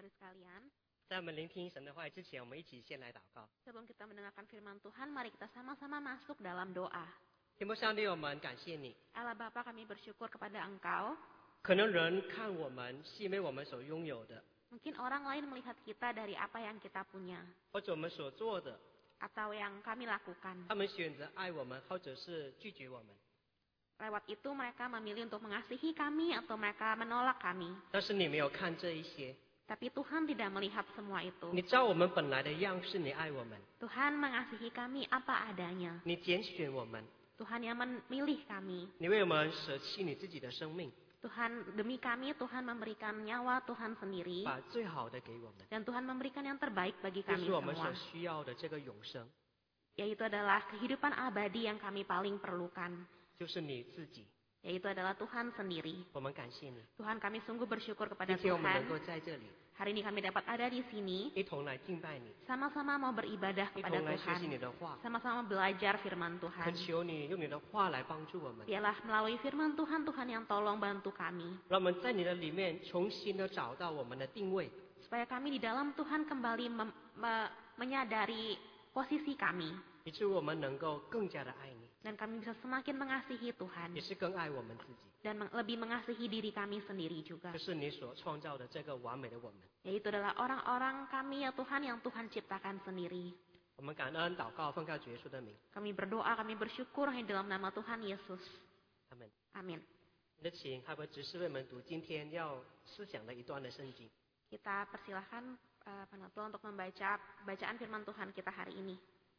sekalian, 在我们聆听神的话语之前，我们一起先来祷告。 sebelum kita mendengarkan firman Tuhan, mari kita sama-sama masuk dalam doa. 天父上帝，我们感谢你。 Allah Bapa, kami bersyukur kepada Engkau. 可能人看我们是因为我们所拥有的， Mungkin orang lain melihat kita dari apa yang kita punya 或者我们所做的， atau yang kami lakukan. 他们选择爱我们，或者是拒绝我们。 Lewat itu mereka memilih untuk mengasihi kami atau mereka menolak kami. 但是你没有看这一些， Tapi Tuhan tidak melihat semua itu. 你知道我们本来的样式，你爱我们， Tuhan mengasihi kami apa adanya. 你拣选我们， Tuhan yang memilih kami. 你为我们舍弃你自己的生命， Tuhan demi kami, Tuhan memberikan nyawa Tuhan sendiri. 把最好的给我们， Dan Tuhan memberikan yang terbaik bagi 就 kami 是我们所 semua. 需要的这个永生， Yaitu adalah kehidupan abadi yang kami paling perlukan. 就是你自己。 Yaitu adalah Tuhan sendiri. 我们感谢你， Tuhan, kami sungguh bersyukur kepada 今天我们能够 Tuhan. 在这里 Hari ini kami dapat ada di sini. 一同来敬拜你， Sama-sama mau beribadah 一 kepada 同来学习 Tuhan. 你的话。 Sama-sama belajar firman 恳 Tuhan. 求你用你的话来帮助我们， Biarlah melalui firman Tuhan, Tuhan yang tolong bantu kami. 让我们在你的里面重新的找到我们的定位， Supaya kami di dalam Tuhan kembali menyadari posisi kami. 以致我们能够更加的爱你， Dan kami bisa semakin mengasihi Tuhan. 也是更爱我们自己。 Dan lebih mengasihi diri kami sendiri juga. 这是你所创造的这个完美的我们。 Yaitu adalah orang-orang kami ya Tuhan yang Tuhan ciptakan sendiri. 我们感恩祷告，奉靠主耶稣的名， Kami berdoa, kami bersyukur hanya dalam nama Tuhan Yesus. 阿门。 Amin. 你的请还会指示为我们读今天要思想的一段的圣经。 Kita persilahkan penutul untuk membaca bacaan firman Tuhan kita hari ini.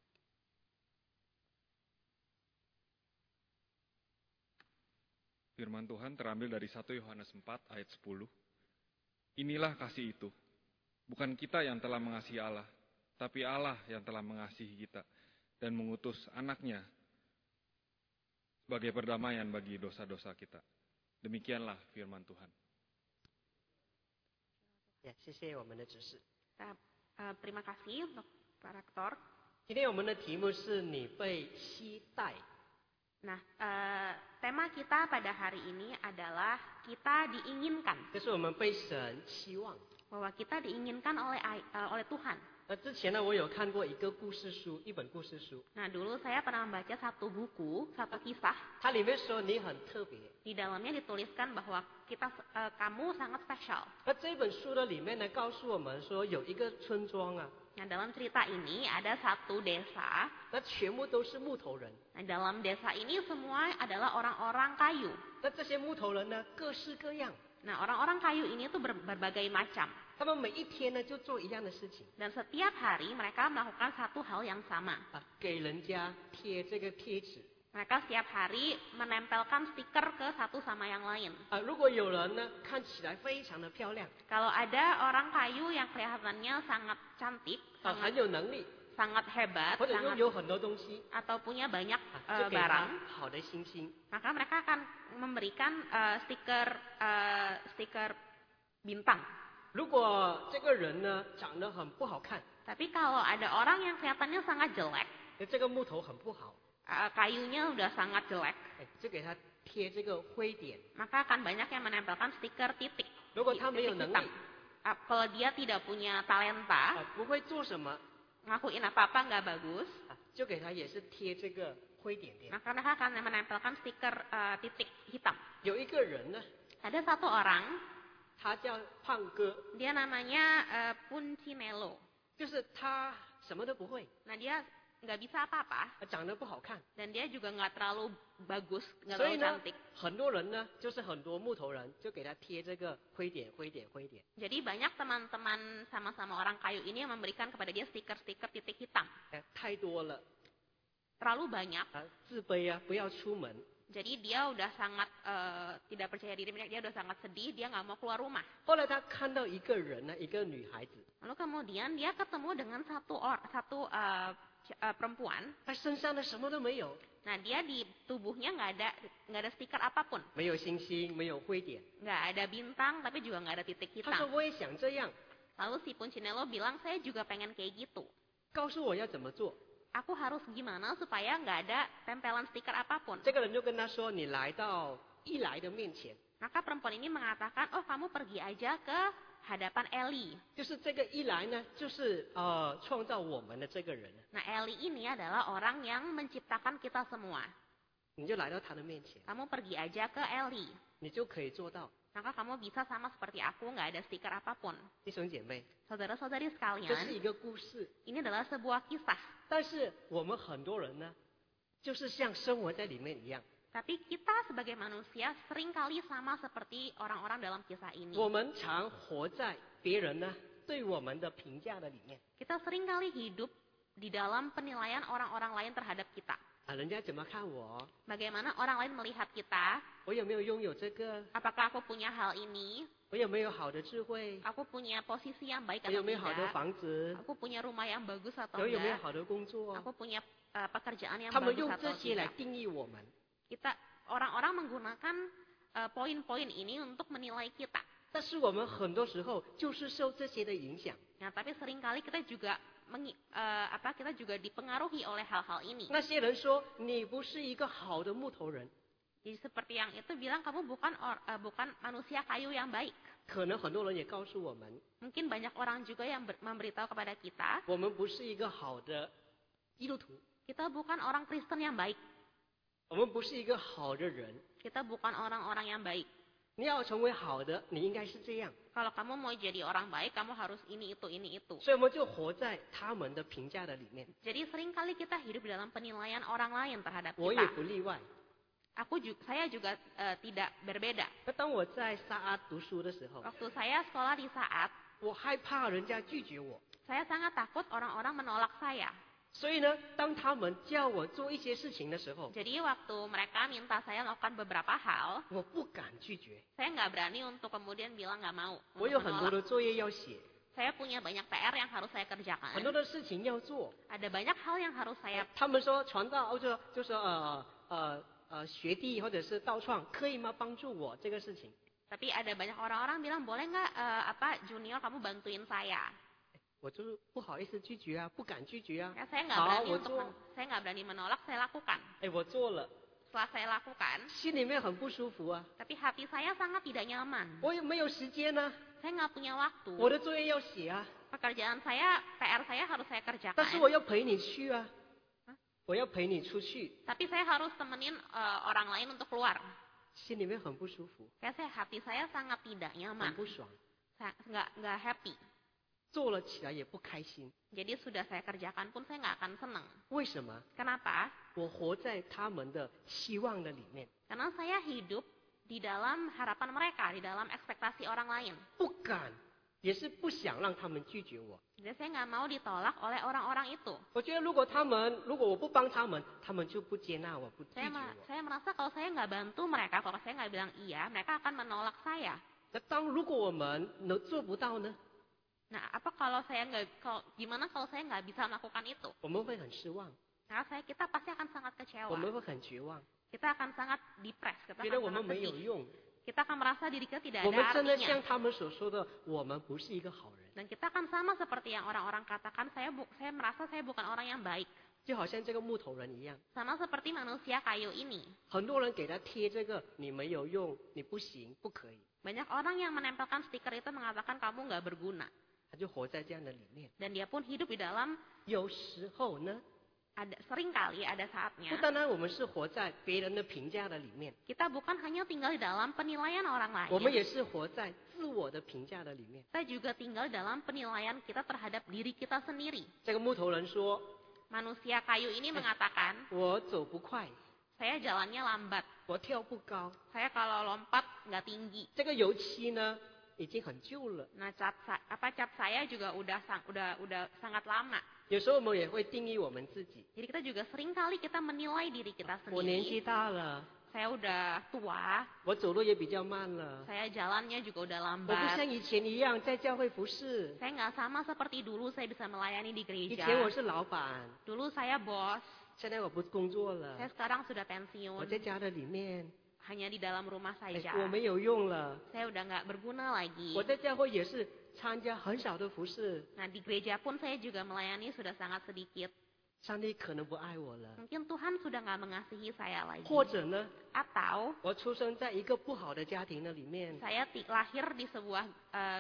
Firman Tuhan terambil dari 1 Yohanes 4 ayat 10. Inilah kasih itu. Bukan kita yang telah mengasihi Allah, tapi Allah yang telah mengasihi kita dan mengutus anaknya sebagai perdamaian bagi dosa-dosa kita. Demikianlah firman Tuhan. 谢谢我们的指示。 Terima kasih untuk Pak Rektor. 今天我们的题目是你被期待。 Nah, tema kita pada hari ini adalah kita diinginkan. 就是我们被神期望。 Bahwa kita diinginkan oleh Tuhan. 之前呢，我有看过一个故事书，一本故事书， Nah, dulu saya pernah membaca satu buku, satu kisah. 它里面说你很特别。 Di dalamnya dituliskan bahwa kamu sangat spesial. 那这本书的里面呢，告诉我们说有一个村庄啊， Nah, dalam cerita ini ada satu desa. 那全部都是木头人。 Nah, dalam desa ini semua adalah orang-orang kayu. 那这些木头人呢，各式各样， Nah, orang-orang kayu ini tuh berbagai macam. 他们每一天呢就做一样的事情 Dan setiap hari mereka melakukan satu hal yang sama. 啊，给人家贴这个贴纸 Mereka setiap hari menempelkan stiker ke satu sama yang lain. 啊。如果有人呢看起来非常的漂亮 Kalau ada orang kayu yang kelihatannya sangat cantik, 啊，很有能力， sangat hebat, 或者拥 sangat, 有很多东西 atau punya banyak 啊，就给 barang, 他好的星星。 maka mereka akan memberikan stiker bintang. 如果这个人呢长得很不好看， Tapi kalau ada orang yang kelihatannya sangat jelek, 这个木头很不好， kayunya udah sangat jelek, 就给他贴这个灰点。 maka akan banyak yang menempelkan stiker titik. 如果他没有 Titik 能 hitam. 力 Kalau dia tidak punya talenta, 啊，不会做什么 ngakuin apa-apa nggak bagus, 啊，就给他也是贴这个灰点点。 maka mereka akan menempelkan stiker titik hitam. 有一个人呢， Ada satu orang, 他叫胖哥， dia namanya Puncinello. 就是他什么都不会， Nah, dia nggak bisa apa-apa 长得不好看， dan dia juga nggak terlalu bagus, nggak 所以 terlalu 呢 cantik.， 很多人呢，就是很多木头人就给他贴这个灰点、灰点、灰点， Jadi banyak teman-teman sama-sama orang kayu ini yang memberikan kepada dia stiker-stiker titik hitam. 太多了 Terlalu banyak. 啊，自卑啊，不要出门。 Jadi dia udah sangat tidak percaya diri, dia udah sangat sedih, dia nggak mau keluar rumah. 后来他看到一个人呢，一个女孩子， Lalu kemudian dia ketemu dengan satu perempuan. 她身上呢什么都没有， Nah, dia di tubuhnya nggak ada stiker apapun, 没有星星，没有灰点。 nggak ada bintang, tapi juga nggak ada titik 他说 hitam. 我也想这样， Lalu si Puncinello bilang, saya juga pengen kayak gitu. 告诉我要怎么做。 Aku harus gimana supaya nggak ada tempelan stiker apapun. 这个人就跟他说，你来到伊莱的面前， Maka perempuan ini mengatakan, oh kamu pergi aja ke hadapan Eli. 就是这个一来呢，就是创造我们的这个人， Nah, Eli ini adalah orang yang menciptakan kita semua. 你就来到他的面前， Kamu pergi aja ke Eli. 你就可以做到。 Maka kamu bisa sama seperti aku, nggak ada stiker apapun. 弟兄姐妹， Saudara-saudari 这是 sekalian, 一个故事， ini adalah sebuah kisah. 但是我们很多人呢，就是像生活在里面一样， Tapi kita sebagai manusia seringkali sama seperti orang-orang dalam kisah ini. 我们常活在别人呢对我们的评价的里面 Kita seringkali hidup di dalam penilaian orang-orang lain terhadap kita. 啊，人家怎么看我？ Bagaimana orang lain melihat kita? 我有没有拥有这个？ Apakah aku punya hal ini? 我有没有好的智慧？ Aku punya posisi yang baik 我 atau 有没有好的 tidak? 房子？ Aku punya rumah yang bagus atau 我有没有 enggak? 好的工作？ Aku punya pekerjaan yang 他们 bagus 用 atau 这些来 tidak? 定义我们， Orang-orang menggunakan poin-poin ini untuk menilai kita. 但是我们很多时候就是受这些的影响。 Nah, tapi seringkali kita juga kita juga dipengaruhi oleh hal-hal ini. 那些人说你不是一个好的木头人， Jadi seperti yang itu bilang kamu bukan manusia kayu yang baik. 可能很多人也告诉我们， Mungkin banyak orang juga yang memberitahu kepada kita, 我们不是一个好的基督徒， kita bukan orang Kristen yang baik. 我们不是一个好的人。 Kita bukan orang-orang yang baik. 你要成为好的，你应该是这样。 Kalau kamu mau jadi orang baik, kamu harus ini itu. 所以我们就活在他们的评价的里面， Jadi seringkali kita hidup dalam penilaian orang lain terhadap 我也 kita. 不例外。 Saya juga tidak berbeda. 那当我在萨阿读书的时候， Waktu saya sekolah di Saat, 我害怕人家拒绝我， saya sangat takut orang-orang menolak saya. 所以呢，当他们叫我做一些事情的时候， Jadi waktu mereka minta saya melakukan beberapa hal, 我不敢拒绝。 saya nggak berani untuk kemudian bilang nggak mau. 我 Untuk 有很多 menolak. 的作业要写， Saya punya banyak PR yang harus saya kerjakan. 很多的事情要做。 Ada banyak hal yang harus saya. 他们说传道就说学弟或者是道创可以吗？帮助我这个事情。 Tapi ada banyak orang-orang bilang boleh nggak junior kamu bantuin saya. 我就是不好意思拒绝啊，不敢拒绝啊。 Ya, saya nggak 好， berani 我 untuk 做。 saya nggak berani menolak, saya lakukan. 哎，我做了， Setelah saya lakukan, 心里面很不舒服啊。 tapi hati saya sangat tidak nyaman. 我也没有时间呢、 Saya nggak punya waktu. 我的作业要写啊， Pekerjaan saya, PR saya harus saya 但是 kerjakan. 我要陪你去啊，我要陪你出去， Tapi saya harus temenin orang lain untuk keluar. 心里面很不舒服， Hati saya sangat tidak 很 nyaman. 不爽， Saya nggak happy. 做了起来也不开心。 Jadi sudah saya kerjakan pun saya nggak akan senang. 为什么？ Kenapa? 我活在他们的希望的里面， Karena saya hidup di dalam harapan mereka, di dalam ekspektasi orang lain. 不敢，也是不想让他们拒绝我。 Jadi saya nggak mau ditolak oleh orang-orang itu. 我觉得如果我不帮他们，他们就不接纳我，不拒绝我。 Saya merasa kalau saya nggak bantu mereka, kalau saya nggak bilang iya, mereka akan menolak saya. 那如果我们做不到呢？ Nah, gimana kalau saya nggak bisa melakukan itu? 我们会很失望， Nah, kita pasti akan sangat 我 kecewa. 们会很绝望， Kita akan sangat depres, 觉得我们 sangat 没有 sedih. 用。 Kita akan merasa diri kita tidak 我们 ada 真的 artinya. 像他们所说的，我们不是一个好人。 Dan kita akan sama seperti yang orang-orang katakan, saya merasa saya bukan orang yang baik. 就好像这个木头人一样， Sama seperti manusia kayu ini. 很多人给他贴这个你没有用，你不行，不可以， Banyak orang yang menempelkan stiker itu mengatakan kamu nggak berguna. 他就活在这样的里面。 Dan dia pun hidup di dalam, 有时候呢， seringkali ada 不 saatnya, 单单我们是活在别人的评价的里面， kita bukan hanya tinggal di dalam penilaian orang 我们 lain. 也是活在自我的评价的里面。 Kita juga tinggal dalam penilaian kita terhadap diri kita sendiri. 这个木头人说 Manusia kayu ini mengatakan, 我走不快， saya jalannya lambat. 我跳不高， Saya kalau lompat nggak tinggi. 这个油漆呢已经很旧了。 Nah, cat saya juga udah sangat lama. 有时候我们也会定义我们自己， Jadi kita juga sering kali kita menilai diri kita 我年纪 sendiri. 大了， Saya udah tua, 我走路也比较慢了， saya jalannya juga udah 我不 lambat. 像以前一样在教会服侍。 Saya nggak sama seperti dulu saya bisa melayani di 以前我 gereja. 是老板， Dulu saya bos, 现在我不工作了， saya sekarang sudah 我 pensiun. 在家的里面， Hanya di dalam rumah 哎 saja. 我没有用了。 Saya udah nggak berguna lagi. 我在教会也是参加很少的服侍， Nah, di gereja pun saya juga melayani sudah sangat sedikit. 上帝可能不爱我了， Mungkin Tuhan sudah nggak mengasihi saya lagi. 或者呢， Atau 我出生在一个不好的家庭的里面， saya lahir di sebuah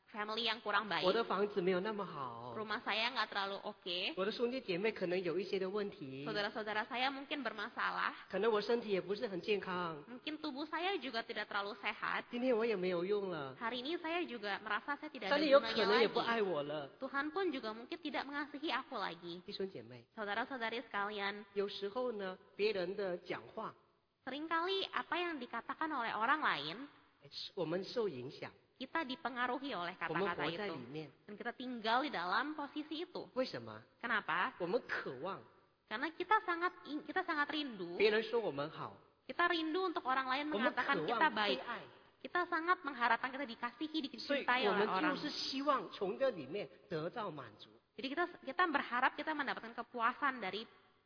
family yang kurang 我的 baik, 房子没有那么好， rumah saya nggak terlalu oke, 我的兄弟姐妹可能有一些的问题， saudara-saudara saya mungkin bermasalah, 可能我身体也不是很健康， mungkin tubuh saya juga tidak terlalu sehat. 今天我也没有用了， Hari ini saya juga merasa saya tidak 上 ada 帝有可 gunanya 能也不 lagi. 爱我了。 Tuhan pun juga mungkin tidak mengasihi aku lagi. 弟兄姐妹， Saudara-saudari sekalian, 有时候呢，别人的讲话， seringkali apa yang dikatakan oleh orang lain, 我们受影响， kita dipengaruhi oleh 我们 kata-kata 活在 itu. 里面。 Dan kita tinggal di dalam posisi itu. 为什么？ Kenapa? 我们渴望 Karena kita sangat rindu, 别人说我们好， kita rindu untuk orang lain 我们 mengatakan 渴 kita 望被 baik. 爱， Kita sangat mengharapkan kita dikasihi, 所以 dicintai 我 oleh 们 orang. 就是希望从这里面得到满足。 Jadi kita berharap kita mendapatkan kepuasan dari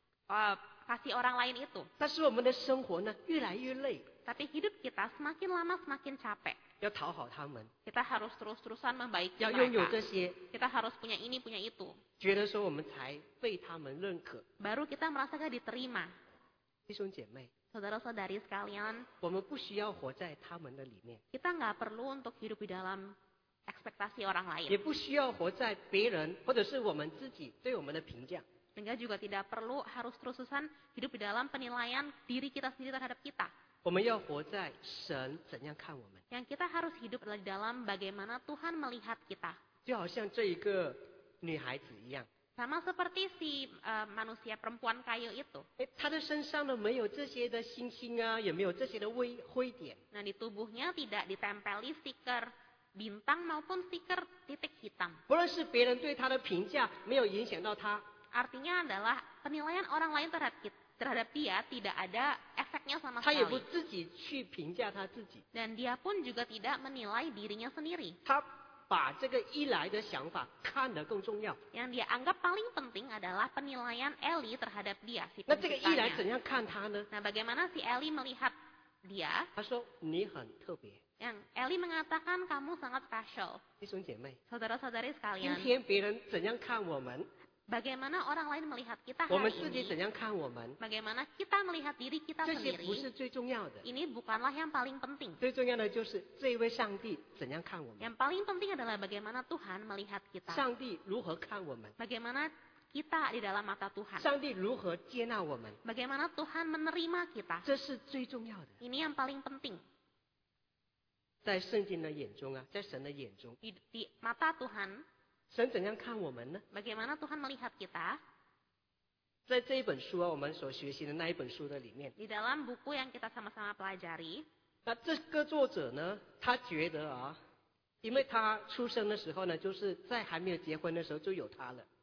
kasih orang lain itu. 但是我们的生活呢，越来越累， Tapi hidup kita semakin lama semakin capek. 要讨好他们， Kita harus terus-terusan membaiki 要拥有 mereka. 这些， Kita harus punya ini, punya itu. 觉得说我们才被他们认可。 Baru kita merasa kita diterima. 弟兄姐妹， Saudara-saudari sekalian, 我们不需要活在他们的里面， kita nggak perlu untuk hidup di dalam ekspektasi orang 也 lain. 不需要活在别人或者是我们自己对我们的评价。 Sehingga juga tidak perlu harus terus-terusan hidup di dalam penilaian diri kita sendiri terhadap kita. 我们要活在神怎样看我们， Yang kita harus hidup adalah di dalam bagaimana Tuhan melihat kita. 就好像这一个女孩子一样， Sama seperti si manusia perempuan kayu itu. 她的身上呢没有这些的星星啊，也没有这些的灰点， Nah, di tubuhnya tidak ditempeli stiker bintang maupun stiker titik hitam. 不论是别人对她的评价没有影响到她， Artinya adalah penilaian orang lain terhadap dia tidak ada efeknya sama 她也不 sekali. 自己去评价她自己， Dan dia pun juga tidak menilai dirinya sendiri. 她把这个一来的想法看得更重要。 Yang dia anggap paling penting adalah penilaian Eli terhadap dia, si 那这个一来怎 penciptanya. 样看她呢？ Nah, bagaimana si Eli melihat dia? 她说你很特别， Yang Eli mengatakan kamu sangat special. 弟兄姐妹， Saudara-saudari 今 sekalian, 天别人怎样看我们， bagaimana orang lain melihat kita 我们 hari 自己 ini? 怎样看我们， Bagaimana kita melihat diri kita 这些不是 sendiri? 最重要的， Ini bukanlah yang paling penting. 最重要的就是这一位上帝怎样看我们， Yang paling penting adalah bagaimana Tuhan melihat kita. 上帝如何看我们， Bagaimana kita di dalam mata Tuhan. 上帝如何接纳我们， Bagaimana Tuhan menerima kita. 这是最重要的。 Ini yang paling penting. 在圣经的眼中啊，在神的眼中， Di mata Tuhan, 神怎样看我们呢？ bagaimana Tuhan melihat kita. 在这一本书啊，我们所学习的那一本书的里面， Di dalam buku yang kita sama-sama pelajari, 那这个作者呢，他觉得啊，因为他出生的时候呢，就是在还没有结婚的时候就有他了，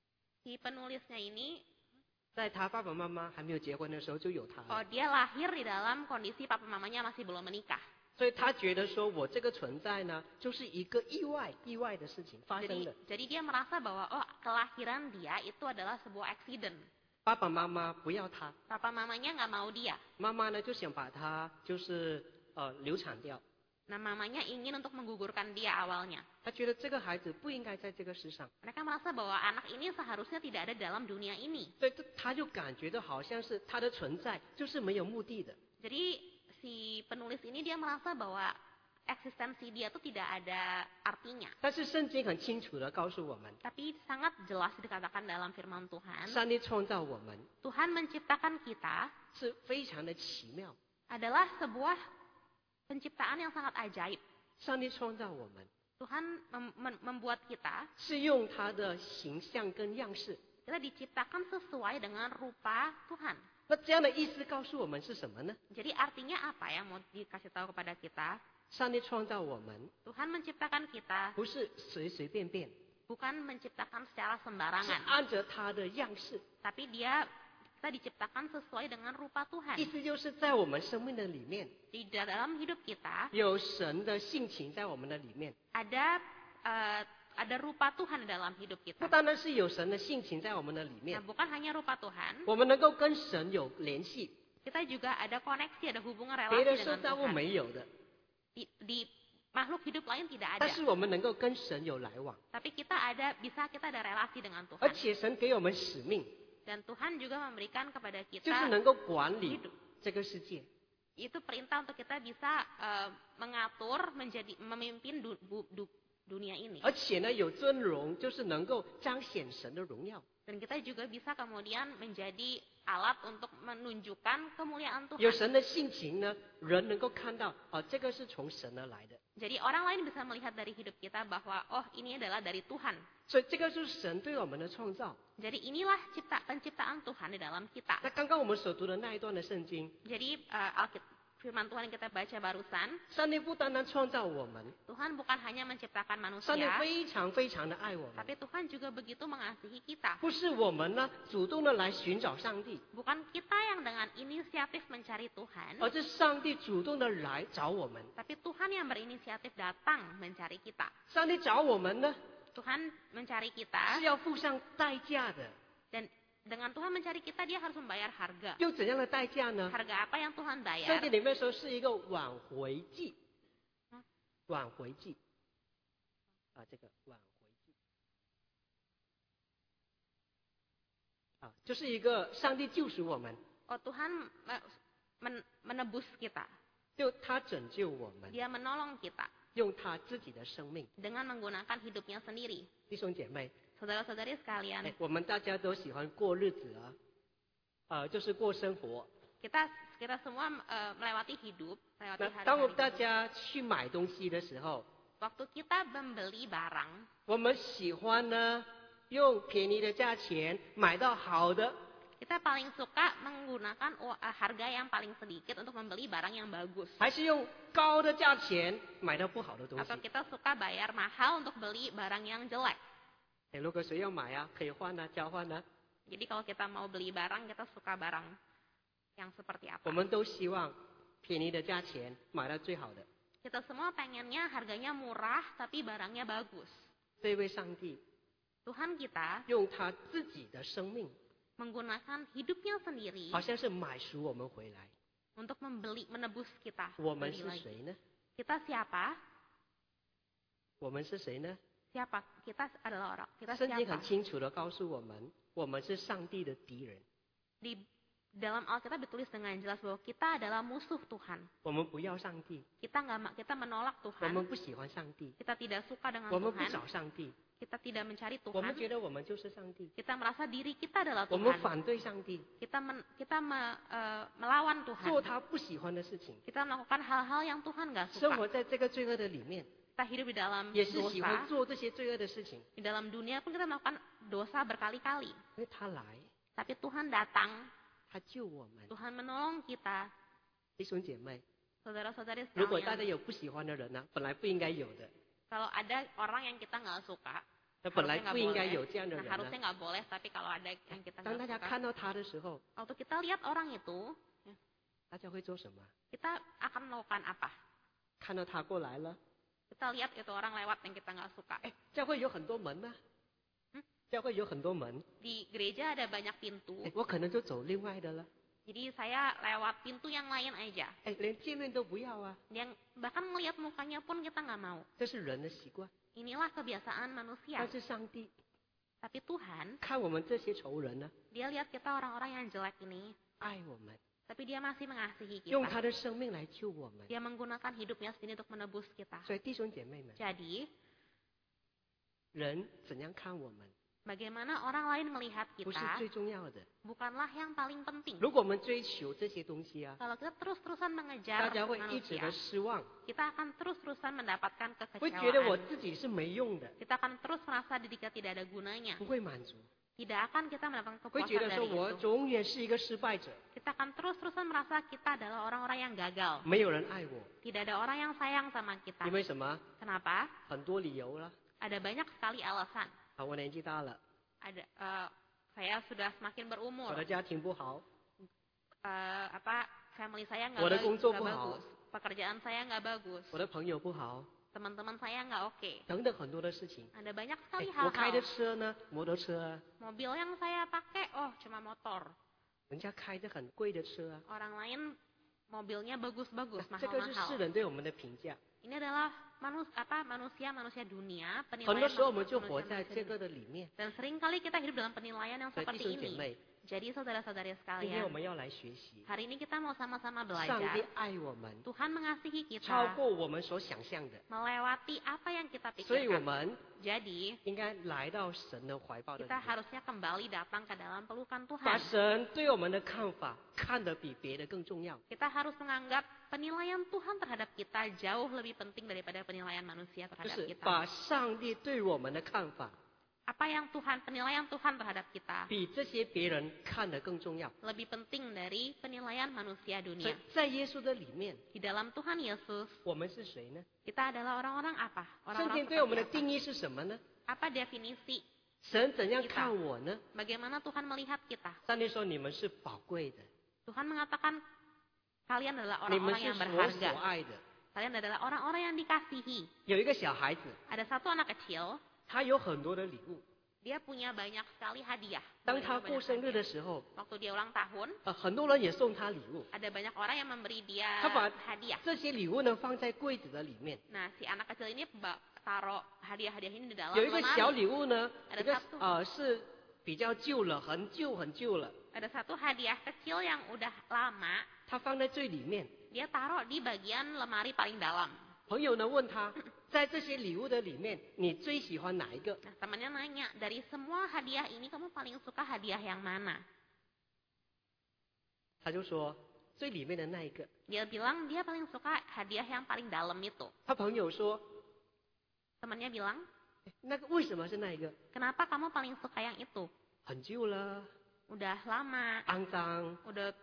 si penulisnya ini, 在他爸爸妈妈还没有结婚的时候就有他了， dia lahir di dalam kondisi papa mamanya masih belum menikah. 所以他觉得说我这个存在呢，就是一个意外的事情发生 Jadi, 的。 jadi dia merasa bahwa kelahiran dia itu adalah sebuah accident. 爸爸妈妈不要他， Papa mamanya nggak mau dia. 妈妈呢就想把他就是流产掉， Nah, mamanya ingin untuk menggugurkan dia awalnya. 他觉得这个孩子不应该在这个世上， Mereka merasa bahwa anak ini seharusnya tidak ada dalam dunia ini. 所以他就感觉到好像是他的存在就是没有目的的。 Jadi si penulis ini dia merasa bahwa eksistensi dia itu tidak ada artinya. 但是圣经很清楚的告诉我们， Tapi sangat jelas dikatakan dalam firman Tuhan, 上帝创造我们 Tuhan menciptakan kita 是非常的奇妙， adalah sebuah penciptaan yang sangat ajaib. 上帝创造我们 Tuhan membuat kita, 是用他的形象跟样式。 kita diciptakan sesuai dengan rupa Tuhan. 那这样的意思告诉我们是什么呢？ Jadi artinya apa yang mau dikasih tahu kepada kita? 上帝创造我们 Tuhan menciptakan kita 不是随随便便， bukan menciptakan secara 是 sembarangan, 按着他的样式， tapi kita diciptakan sesuai dengan rupa Tuhan. 意思就是在我们生命的里面 Di dalam hidup kita 有神的性情在我们的里面， ada rupa Tuhan di dalam hidup 不 kita. 单单是有神的性情在我们的里 Nah, 面， bukan hanya rupa Tuhan, 我们能够跟神有联系， kita juga ada koneksi, ada hubungan 别的 relasi 受 dengan 造物 Tuhan. 没有的， Di makhluk hidup lain tidak 但 ada, 是我们能够跟神有来往， tapi kita ada relasi dengan 而 Tuhan. 且神给我们使命， Dan Tuhan juga memberikan kepada 就是 kita 能够管理 hidup. 这个世界。 Itu perintah untuk kita bisa mengatur, memimpin dunia ini. 而且呢有尊荣，就是能够彰显神的荣耀。 Dan kita juga bisa kemudian menjadi alat untuk menunjukkan kemuliaan 有 Tuhan. 神的性情呢，人能够看到，这个是从神而来的。 Jadi orang lain bisa melihat dari hidup kita bahwa oh ini adalah dari Tuhan. 所以这个就是神对我们的创造。 Jadi inilah penciptaan Tuhan di dalam kita. 那刚刚我们所读的那一段的圣经， Jadi firman Tuhan yang kita baca barusan, 上帝不单单创造我们， Tuhan bukan hanya menciptakan 上帝 manusia, 非常非常的爱我们， tapi Tuhan juga begitu mengasihi kita. 不是我们呢主动的来寻找上帝， Bukan kita yang dengan inisiatif mencari Tuhan, 而是上帝主动的来找我们。 tapi Tuhan yang berinisiatif datang mencari kita. 上帝找我们呢， Tuhan mencari 是 kita, 要付上代价的。 dan dengan Tuhan mencari kita, dia harus membayar harga. 用怎样的代价呢？ Harga apa yang Tuhan 圣 bayar? 经里面说是一个挽回祭，挽回祭，这个挽回祭，就是一个上帝救赎我们， Oh Tuhan menebus kita, 就他拯救我们， dia menolong kita 用他自己的生命。 dengan menggunakan hidupnya sendiri. 弟兄姐妹， Saudara-saudari sekalian, 我们大家都喜欢过日子就是过生活。 kita semua melewati hidup, melewati 那当我们 hari-hari 大 hidup. 家去买东西的时候， Waktu kita membeli barang, 我们喜欢呢用便宜的价钱买到好的， kita paling suka menggunakan harga yang paling sedikit untuk membeli barang yang bagus. 还是用高的价钱买到不好的东西 Atau？ kita suka bayar mahal untuk beli barang yang jelek. 如果谁要买可以换交换。 Jadi kalau kita mau beli barang, kita suka barang yang seperti 我 apa. 们都希望便宜的价钱买到最好的。 Kita semua pengennya harganya murah tapi barangnya bagus. 这位上帝 Tuhan kita 用他自己的生命， menggunakan hidupnya sendiri 好像是买赎我们回来。 untuk menebus kita. 我们 Beli 是 lagi. 谁呢？ Kita siapa? 我们是谁呢？ Siapa? Kita adalah orang. Kita 圣经很 siapa? 清楚的告诉我们，我们是上帝的敌人， Di dalam Alkitab ditulis dengan jelas bahwa kita adalah musuh Tuhan. 我们不要上帝， Kita menolak 我 Tuhan. 们不喜欢上帝， Kita tidak suka dengan 我们不 Tuhan. 找上帝， Kita tidak mencari 我们 Tuhan. 觉得我们就是上帝， Kita merasa diri kita adalah 我们 Tuhan. 反对上帝， Kita melawan 做 Tuhan. 他不喜欢的事情， Kita melakukan hal-hal yang Tuhan nggak 生 suka. 活在这个罪恶的里面， Kita hidup di dalam 也是喜欢 dosa. 做这些罪恶的事情， Di dalam dunia pun kita melakukan dosa berkali-kali. 因为他来， Tapi Tuhan datang. 他救我们。 Tuhan menolong kita. 弟兄姐妹， Saudara-saudari 如果大家 sekalian. 有不喜欢的人呢，本来不应该有的， Kalau ada orang yang kita nggak suka, 那本来 harusnya 不 nggak 应该 boleh. 有这样的 Nah, 人 harusnya 呢。 nggak boleh, tapi kalau ada yang kita 当大 nggak 家 suka, 看到他的时候， waktu kita lihat orang itu, 大家会做什么？ kita akan melakukan apa? 看到他过来了， Kita lihat itu orang lewat yang kita nggak suka. 教会有很多门呢、教会有很多门， Di gereja ada banyak pintu, 我可能就走另外的了， jadi saya lewat pintu yang lain aja. 连见面都不要啊， Yang bahkan melihat mukanya pun kita nggak mau. 这是人的习惯。 Inilah kebiasaan manusia. 但是上帝 Tapi Tuhan, 看我们这些仇人呢， Dia lihat kita orang-orang yang jelek ini, 爱我们， tapi Dia masih mengasihi 用 kita. 他的生命来救我们。 Dia menggunakan hidupnya sendiri untuk menebus kita. 所以弟兄姐妹们， Jadi, 人怎样看我们， bagaimana orang lain melihat 不是 kita 最重要的。 bukanlah yang paling penting. 如果我们追求这些东西 Kalau kita terus-terusan 大 mengejar 家会一直 manusia, 的失望， kita akan terus-terusan mendapatkan 会觉得我 kekecewaan. 自己是没用的， Kita akan terus merasa diri kita tidak ada gunanya. 不会满足， Tidak akan kita mendapatkan 会 kepuasan 觉得说 dari 我 itu. 永远是一个失败者， Kita akan terus-terusan merasa kita adalah orang-orang yang gagal. 没有人爱我， Tidak ada orang yang sayang sama kita. 因为什么？ Kenapa? 很多理由啦。 Ada banyak sekali alasan. 我年纪大了， Saya sudah semakin berumur. 我的家庭不好， Family saya nggak 我的工作不好， bagus. Pekerjaan saya nggak bagus. 我的朋友不好， Teman-teman saya nggak oke. 等等很多的事情。 Ada banyak sekali 我开的 hal-hal. 车呢，摩托车啊， Mobil yang saya pakai, cuma motor. 人家开的很贵的车啊， Orang lain mobilnya bagus-bagus, 这个是世 mahal-mahal. 人对我们的评价。 Ini adalah manusia dunia, 很 penilaian 多时候我们就活 manusia 在 dunia. 这个的里面。 Dan seringkali kita hidup dalam penilaian yang 所以弟 seperti 兄姐 ini. 妹， Jadi saudara-saudari 今天我 sekalian, 们要来学习， hari ini kita mau sama-sama 上帝 belajar 爱我们 Tuhan mengasihi 超 kita 过我们所想象的， melewati apa yang kita 所以我 pikirkan. 们 Jadi 应该来到神的怀抱的里 kita 面， harusnya kembali datang ke dalam pelukan 把 Tuhan. 神对我们的看法看得比别的更重要。 Kita harus menganggap penilaian Tuhan terhadap kita jauh lebih penting daripada penilaian manusia 就 terhadap 是 kita. 把上帝对我们的看法 Apa yang penilaian Tuhan terhadap kita 比这些别人看得更重要。 lebih penting dari penilaian manusia 所以 dunia. 在耶稣的里面， Di dalam Tuhan Yesus, 我们是谁呢？ kita adalah orang-orang apa? 圣 Orang-orang 经对我们的 seperti 定 apa? 义是什么呢？ Apa definisi? 神怎样看我呢？ Bagaimana Tuhan melihat kita? 上帝说你们是宝贵的， Tuhan mengatakan kalian adalah 你们 orang-orang 是 yang 我所 berharga. 爱的。 Kalian adalah orang-orang yang dikasihi. 有一个小孩子， Ada satu anak kecil, 他有很多的礼物。 dia punya banyak sekali hadiah. 当 Menerima 他 banyak 过生日 hadiah. 的时候， Waktu dia ulang tahun, 很多人也送他礼物。 ada banyak orang yang memberi dia 他把 hadiah. 这些礼物呢放在柜子的里面。 Nah, si anak kecil ini taruh hadiah-hadiah ini di dalam 有一个小 lemari. 礼物呢， Ada 这个 satu. 是比较旧了，很旧了， Ada satu hadiah kecil yang udah lama, 他放在最里面。 dia taruh di bagian lemari paling dalam. 朋友呢问他，在这些礼物的里面，你最喜欢哪一个？ Nah, temannya nanya, dari semua hadiah ini kamu paling suka hadiah yang mana? 他就说最里面的那一个。 Dia bilang dia paling suka hadiah yang paling dalam itu. 他朋友说， Temannya bilang, 那个为什么是那一个？ kenapa kamu paling suka yang itu? 很旧了， Udah lama, 肮脏，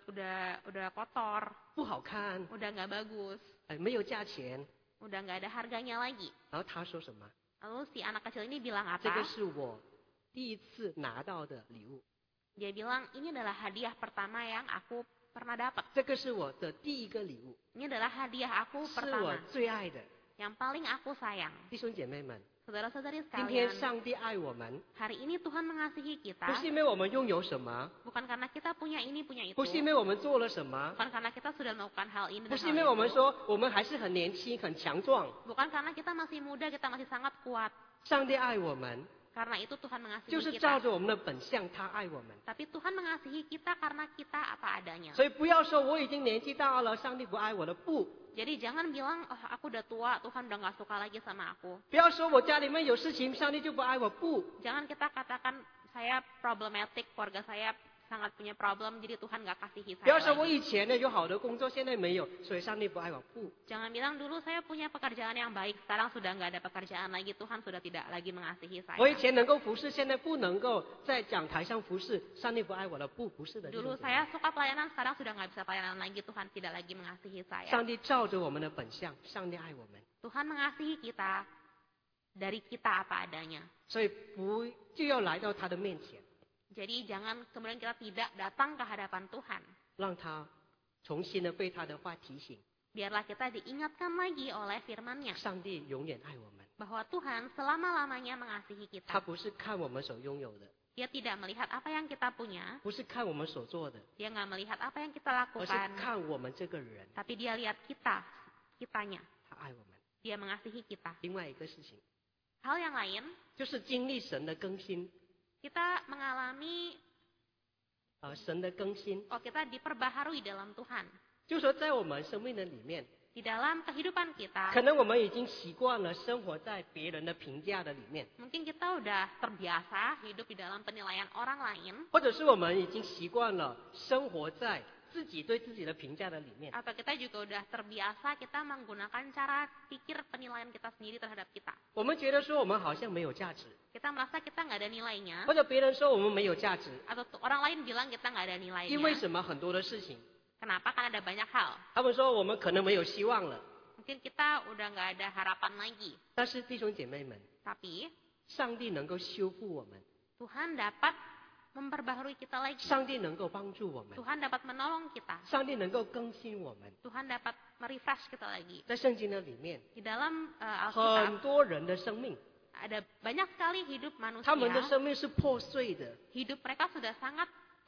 udah kotor, 不好看， udah nggak bagus, 没有价钱。 udah nggak ada harganya lagi. 然后他说什么？ Lalu si anak kecil ini bilang 这个 apa? 是我第一次拿到的礼物， Dia bilang, ini adalah hadiah pertama yang aku pernah dapat. 这个是我的第一个礼物， Ini adalah hadiah aku 是我 pertama, 最爱的。 yang paling aku sayang. 弟兄姐妹们， Saudara-saudari 今天 sekalian, 上帝爱我们， hari ini Tuhan mengasihi 不 kita, 是因为我们拥有什么， bukan karena kita punya ini, punya itu. 不是因为我们做了什么， Bukan karena kita sudah melakukan hal ini 不 dan 是因 hal 为我们 itu. 说我们还是很年轻、很强壮。 Bukan karena kita masih muda, kita masih sangat kuat. 上帝爱我们， Karena itu Tuhan mengasihi 就是照 kita. 着我们的本相，他爱我们。 Tapi Tuhan mengasihi kita karena kita apa adanya. 所以不要说我已经年纪大了，上帝不爱我了。不， Jadi jangan bilang, oh aku udah tua, Tuhan udah gak suka lagi sama aku. 不要说我家里面有事情，上帝就不爱我。不， Jangan kita katakan saya problematic, keluarga saya sangat punya problem, jadi Tuhan gak kasihi 不要 saya 说我 lagi. 以前呢有好的工作，现在没有，所以上帝不爱我。不， Jangan bilang dulu saya punya pekerjaan yang baik, sekarang sudah gak ada pekerjaan lagi, Tuhan sudah tidak lagi mengasihi 我以 saya. 前能够服侍，现在不能够在讲台上服侍，上帝不爱我了。不，不是的。弟兄 Dulu 姐妹 saya suka pelayanan, sekarang sudah gak bisa pelayanan lagi, Tuhan tidak lagi mengasihi saya. 上帝照着我们的本相，上帝爱我们， Tuhan mengasihi kita dari kita apa adanya. 所以不就要来到他的面前， Jadi jangan kemudian kita tidak datang ke hadapan Tuhan. 让他重新的被他的话提醒， Biarlah kita diingatkan lagi oleh firman-Nya 上帝永远爱我们。 bahwa Tuhan selama-lamanya mengasihi 他 kita. 不是看我们所拥有的， Dia tidak melihat apa yang kita punya, 不是看我们所做的， dia nggak melihat apa yang kita 而是 lakukan, 看我们这个人， tapi dia lihat kitanya. 他爱我们。 Dia mengasihi kita. 另外一个事情 Hal yang lain, 就是经历神的更新， kita mengalami, 神的更新， kita diperbaharui dalam Tuhan. 就说在我们生命的里面， Di dalam kehidupan kita, 可能我们已经习惯了生活在别人的评价的里面， mungkin kita udah terbiasa hidup di dalam penilaian orang lain, 或者是我们已经习惯了生活在自己对自己的评价的里面。 atau kita juga udah terbiasa kita menggunakan cara pikir penilaian kita sendiri terhadap kita. 我们觉得说我们好像没有价值， Kita merasa kita nggak ada nilainya, 或者别人说我们没有价值， atau orang lain bilang kita nggak ada 因为 nilainya. 什么？很多的事情， Kenapa? Kan ada banyak hal. 他们说我们可能没有希望了。 Mungkin kita udah nggak ada harapan lagi. 但是弟兄姐妹们， Tapi 上帝能够修复我们， Tuhan dapat memperbaharui kita lagi. 上帝能够帮助我们， Tuhan dapat menolong kita. 上帝能够更新我们。 Tuhan dapat merefresh kita lagi. 在圣经的里面， Di dalam Alkitab 很多人的生命， ada banyak sekali hidup 他们的 manusia. 生命是破碎的。 Hidup mereka sudah sangat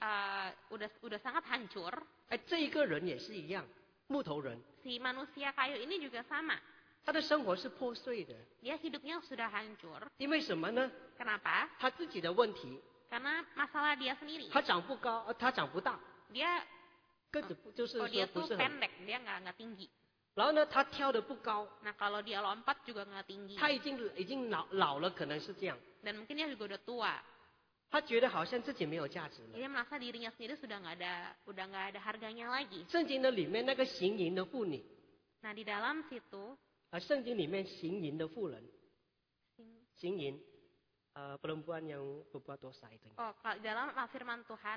udah sangat hancur. 哎，这一个人也是一样，木头人， Si manusia kayu ini juga sama. 他的生活是破碎的。 Dia hidupnya sudah hancur. 因为什么呢？ Kenapa? 他自己的问题， Karena masalah dia sendiri. 他长不高，他长不大， Dia 个子不就是 oh 说 dia 不 tuh 是很。 pendek, dia nggak tinggi. 然后呢，他跳得不高， Nah kalau dia lompat juga nggak tinggi. 他已经老了，可能是这样。 Dan mungkin dia juga udah tua. 他觉得好像自己没有价值了。 Dia merasa dirinya sendiri udah nggak ada harganya lagi. 圣经的里面那个行淫的妇女， Nah di dalam situ 圣经里面行淫的妇人，行淫，perempuan yang berbuat dosa itu. oh kalau di dalam firman Tuhan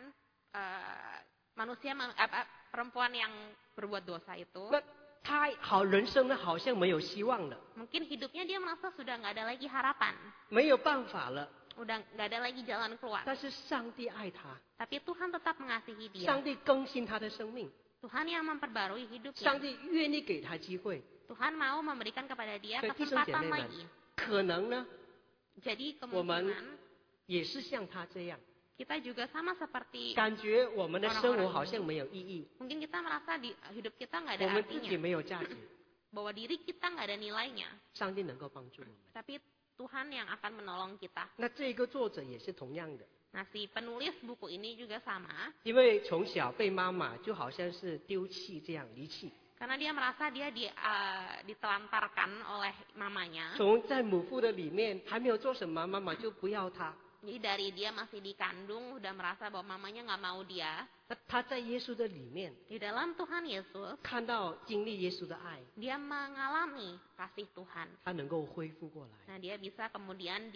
perempuan yang berbuat dosa itu 那他好人生呢，好像没有希望了， mungkin hidupnya dia merasa sudah nggak ada lagi harapan, 没有办法了。 udah nggak ada lagi jalan keluar. 但是上帝爱他， Tapi Tuhan tetap mengasihi dia. 上帝更新他的生命， Tuhan yang memperbarui hidupnya. 上帝愿意给他机会。 Tuhan mau memberikan kepada dia 所以弟兄姐 kesempatan 妹们 lagi.， 可能呢， Jadi 我们 kemungkinan 也是像他这样， kita juga sama seperti 感觉我们的生活好像没有意义， mungkin kita merasa di hidup kita nggak 我 ada 们自己 artinya, 没有价值， bahwa diri kita nggak ada nilainya. 上帝能够帮助我们。 Tapi Tuhan yang akan menolong kita. 那这个作者也是同样的， Nah si penulis buku ini juga sama, 因为从小被妈妈就好像是丢弃这样离弃， karena dia merasa dia ditelantarkan oleh mamanya. 从在母腹的里面还没有做什么，妈妈就不要他。 Jadi dari dia masih dikandung udah merasa bahwa mamanya nggak mau dia. 那他在耶稣的里面 Di dalam Tuhan Yesus 看到经历耶稣的爱， dia mengalami kasih Tuhan. 他能够恢复过来。 Nah dia bisa kemudian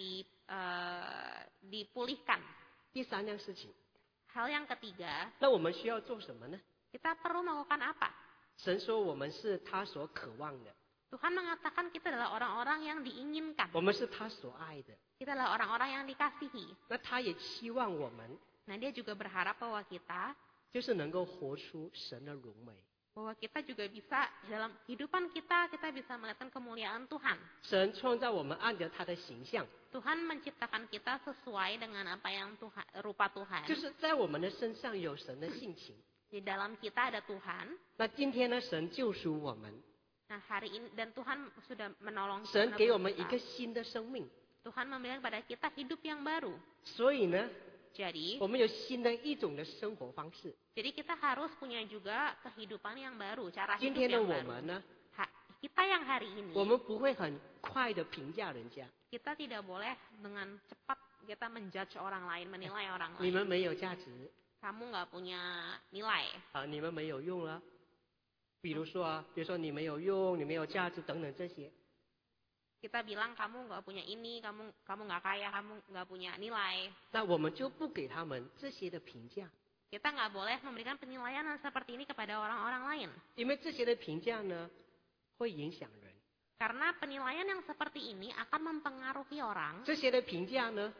dipulihkan. 第三样事情， Hal yang ketiga, 那我们需要做什么呢？ kita perlu melakukan apa? 神说我们是他所渴望的， Tuhan mengatakan kita adalah orang-orang yang diinginkan. 我们是他所爱的。 Kita adalah orang-orang yang dikasihi. 那他也期望我们 Nah dia juga berharap bahwa kita 就是能够活出神的荣美。 bahwa kita juga bisa dalam kehidupan kita bisa melihatkan kemuliaan Tuhan. 神创造我们按着他的形象， Tuhan menciptakan kita sesuai dengan apa yang rupa Tuhan. 就是在我们的身上有神的性情。 Di dalam kita ada Tuhan. 那今天呢，神救赎我们， Nah hari ini dan Tuhan sudah menolong 神 kita. 给我们一个新的生命， Tuhan memberikan kepada kita hidup yang baru. 所以呢， Jadi 我们有新的一种的生活方式。 kita harus punya juga kehidupan yang baru, cara 今 hidup 天的 yang 我 baru. 们呢， Kita yang hari ini 我们不会很快的评价人家， kita tidak boleh dengan cepat kita menjudge orang lain, menilai orang 你 lain. 们没有价值 Kamu nggak punya nilai. 啊，你们没有用了。比如说你没有用，你没有价值等等这些。 Kita bilang kamu nggak punya ini, kamu nggak kaya, kamu nggak punya nilai. 那我们就不给他们这些的评价， Kita nggak boleh memberikan penilaian yang seperti ini kepada orang-orang lain. 因为这些的评价呢，会影响人。 Karena penilaian yang seperti ini akan mempengaruhi orang. 这些的评价呢，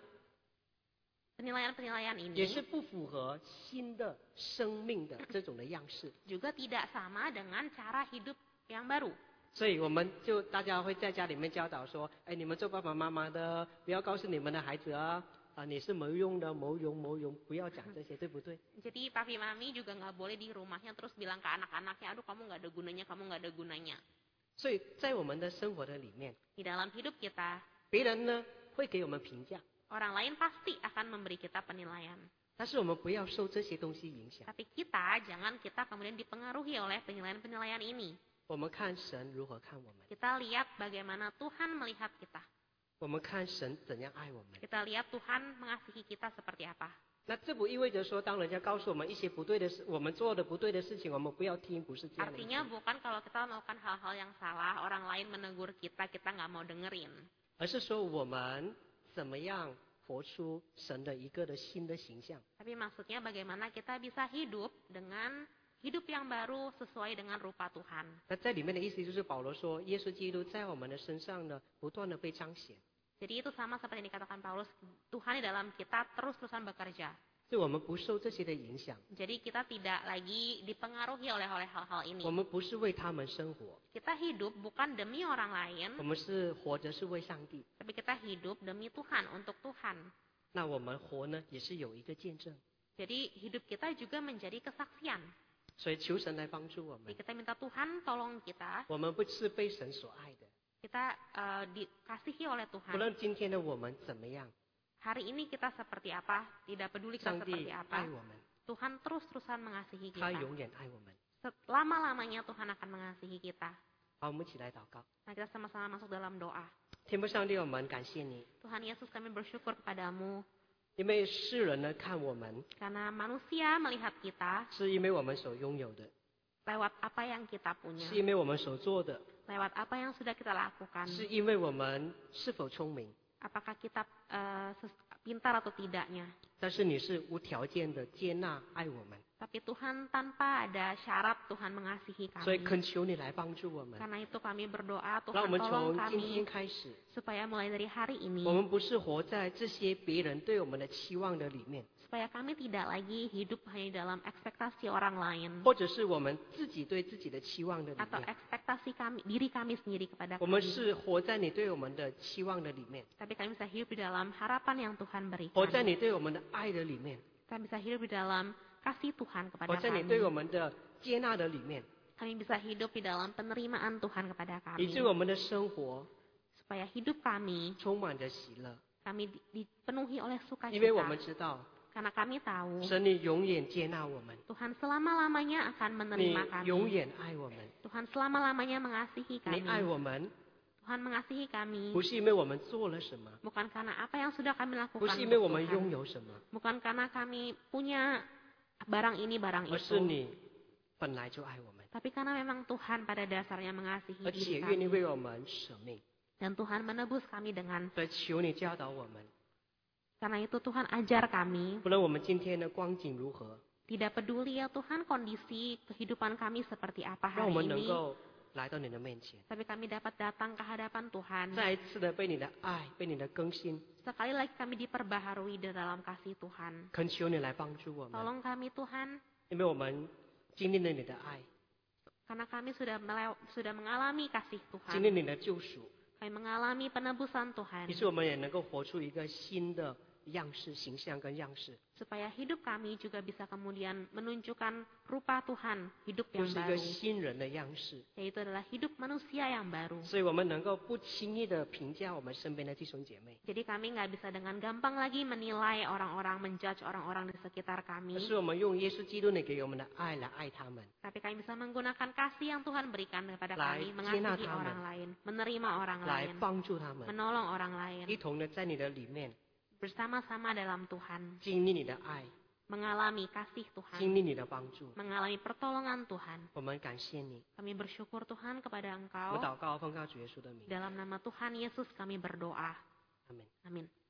Penilaian-penilaian 也是 ini 不符合新的生命的这种的样式。 juga tidak sama dengan cara hidup yang baru. 所以我们就大家会在家里面教导说，哎，你们做爸爸妈妈的，不要告诉你们的孩子啊，你是没用的，没用，不要讲这些，对不对？ Jadi papi mami juga nggak boleh di rumahnya terus bilang ke anak-anaknya, aduh kamu nggak ada gunanya, kamu nggak ada gunanya. 所以在我们的生活的里面， Di dalam hidup kita, 别人呢会给我们评价， orang lain pasti akan memberi kita penilaian. 但是我们不要受这些东西影响。 Tapi jangan kita kemudian dipengaruhi oleh penilaian-penilaian ini. 我们看神如何看我们， Kita lihat bagaimana Tuhan melihat kita. 我们看神怎样爱我们。 Kita lihat Tuhan mengasihi kita seperti apa. 那这不意味着说，当人家告诉我们一些不对的事，我们做的不对的事情，我们不要听，不是这样的意思。 Artinya bukan kalau kita melakukan hal-hal yang salah, orang lain menegur kita nggak mau dengerin. 而是说我们怎么样活出神的一个的新的形象。 Tapi maksudnya bagaimana kita bisa hidup dengan hidup yang baru sesuai dengan rupa Tuhan. 那在里面的意思就是保罗说，耶稣基督在我们的身上呢，不断的被彰显， Jadi itu sama seperti yang dikatakan Paulus, Tuhan di dalam kita terus-terusan bekerja. 所以我们不受这些的影响， Jadi kita tidak lagi dipengaruhi oleh hal-hal ini. 我们不是为他们生活， Kita hidup bukan demi orang lain, 我们是活着是为上帝。 tapi kita hidup demi Tuhan, untuk Tuhan. 那我们活呢，也是有一个见证， Jadi hidup kita juga menjadi kesaksian. 所以求神来帮助我们 Jadi。kita minta Tuhan tolong kita, 我们不是被神所爱的， kita dikasihi oleh 不 Tuhan. 论今天的我们怎么样， hari ini kita seperti apa, tidak peduli kita 上帝 seperti 爱 apa, 我们， Tuhan terus-terusan mengasihi 他 kita. 永远爱我们。 Selama-lamanya Tuhan akan mengasihi kita. 好，我们一起来祷告。 Nah, kita sama-sama masuk dalam doa. 天父上帝，我们感谢你， Tuhan Yesus, kami bersyukur kepadamu 因为世人呢看我们， karena manusia melihat kita 是因为我们所拥有的， lewat apa yang kita punya, 是因为我们所做的， lewat apa yang sudah kita lakukan, 是因为我们是否聪明。 apakah kita pintar atau tidaknya. 但是你是无条件的接纳爱我们， Tapi Tuhan tanpa ada syarat Tuhan mengasihi 所以 kami. 恳求你来帮助我们， Karena itu kami berdoa 让我 Tuhan 们 tolong 从今天 kami 开始， supaya mulai dari hari 我 ini 们不是活在这些别人对我们的期望的里面， supaya kami tidak lagi hidup hanya dalam ekspektasi orang lain 或者是我们自己对自己的期望的里 atau 面， ekspektasi diri kami sendiri kepada 我们 kami. 是活在你对我们的期望的里面， Tapi kami bisa hidup di dalam harapan yang Tuhan 活在 berikan. 你对我们的爱的里面， Kami bisa hidup di dalam kasih Tuhan 活 kepada 在你对我 kami. 们的接纳的里面， Kami bisa hidup di dalam penerimaan Tuhan kepada 以 kami. 致我们的生活 Supaya hidup kami, 充满着喜乐， kami dipenuhi oleh 因为我们 sukacita. 知道 Karena kami tahu 神你永远接纳我们， Tuhan selama-lamanya akan 你 menerima 永 kami. 远爱我们， Tuhan selama-lamanya mengasihi 你爱 kami. 我们 Tuhan mengasihi kami 不是因为我们做了什么， bukan karena apa yang sudah kami 不 lakukan 是因为 untuk 我们 Tuhan. 拥有什么， Bukan karena kami punya barang ini, barang 而是 itu. 你本来就爱我们， Tapi karena memang Tuhan pada dasarnya mengasihi 而 diri 且愿意 kami. 为我们舍命。 Dan Tuhan menebus kami dengan, 所以求你教导我们， karena itu Tuhan ajar kami. 不论我们今天的光景如何， Tidak peduli ya Tuhan kondisi kehidupan kami seperti apa 让我 hari 们能 ini. 够来到你的面前， Tapi kami dapat datang ke hadapan Tuhan. 再一次的被你的爱、被你的更新， Sekali lagi kami diperbaharui di dalam kasih Tuhan. 恳求你来帮助我们， Tolong kami Tuhan, 因为我们经历了你的爱， karena kami sudah mengalami kasih 经历 Tuhan. 你的救赎， Kami mengalami penebusan Tuhan. 于是我们也能够活出一个新的样式、形象跟样式， Supaya hidup kami juga bisa kemudian menunjukkan rupa Tuhan, hidup 就 yang 是一个 baru. 新人的样式， Yaitu adalah hidup manusia yang baru. 所以我们能够不轻易的评价我们身边的弟兄姐妹， Jadi kami nggak bisa dengan gampang lagi menilai orang-orang, menjudge orang-orang di sekitar 而 kami. 是我们用耶稣基督你给我们的爱来爱他们， Tapi kami bisa menggunakan kasih yang Tuhan berikan kepada Lai, kami, mengasihi Cina orang lain, menerima orang 来 lain, 帮助他们， menolong orang lain, 一同的在你的里面 bersama-sama dalam Tuhan, 经历你的爱， mengalami kasih Tuhan, 经历你的帮助。 mengalami pertolongan Tuhan. 我们感谢你， Kami bersyukur Tuhan kepada 我 Engkau. 祷告奉靠主耶稣的名， Dalam nama Tuhan Yesus kami berdoa. 阿门。 Amin.